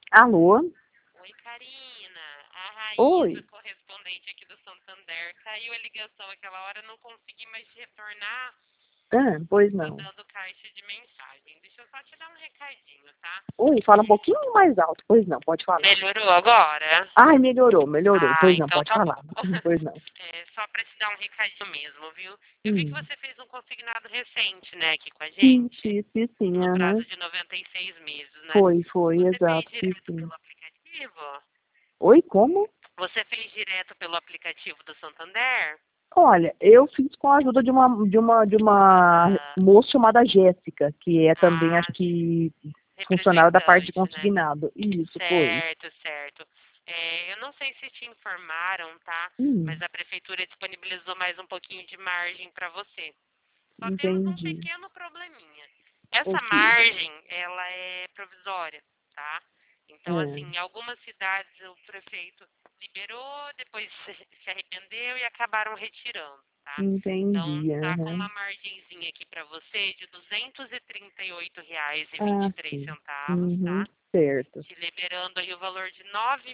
Alô? Oi, Karina. A Raíssa, Oi. correspondente aqui do Santander, caiu a ligação aquela hora, não consegui mais te retornar. Ah, pois Tô não. dando caixa de mensagem. Deixa eu só te dar um recadinho, tá? Oi, fala um pouquinho mais alto. Pois não, pode falar. Melhorou agora? Ai, melhorou, melhorou. Ah, Pois não, então pode tá bom. falar. Pois não. É, só pra te dar um recadinho mesmo, viu? Eu vi que Hum. você fez um consignado recente, né, aqui com a Sim, gente, sim, sim, no prazo aham. de 96 meses, né? Foi, Você fez exato, sim, direto sim. pelo aplicativo? Oi, como? Você fez direto pelo aplicativo do Santander? Olha, eu fiz com a ajuda de uma Ah, moça chamada Jéssica, que é também, acho ah, que, funcionária da parte de representante, né? consignado. Isso, foi. Certo, certo. É, eu não sei se te informaram, tá? Mas Hum, a prefeitura disponibilizou mais um pouquinho de margem para você. Só temos um entendi. pequeno probleminha. Essa Ok. margem, ela é provisória, tá? Então, assim, É, em algumas cidades o prefeito liberou, depois se arrependeu e acabaram retirando, tá? Então, entendi, tá com uma aham. margenzinha aqui para você de R$ 238,23 Ah, sim. centavos, Uhum, tá? certo. Te liberando aí o valor de R$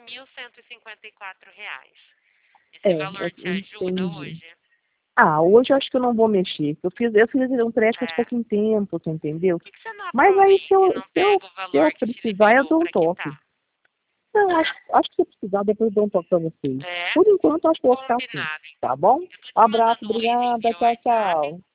9.154. Esse É, valor te ajuda entendi. hoje? Ah, hoje eu acho que eu não vou mexer. Eu fiz um empréstimo faz É. pouquinho tempo, você entendeu? Por que você não Mas aí se aproveita e eu, não se eu, pega o se eu valor que te precisar, eu liberou dou um para toque. quitar? Não, acho que se eu precisar, depois eu dou um toque pra vocês. É? Por enquanto, eu acho que eu vou ficar assim. Combinado, Tá então. bom? Eu tô Um te abraço, mandando um oi no obrigada, envio tchau, WhatsApp. tchau.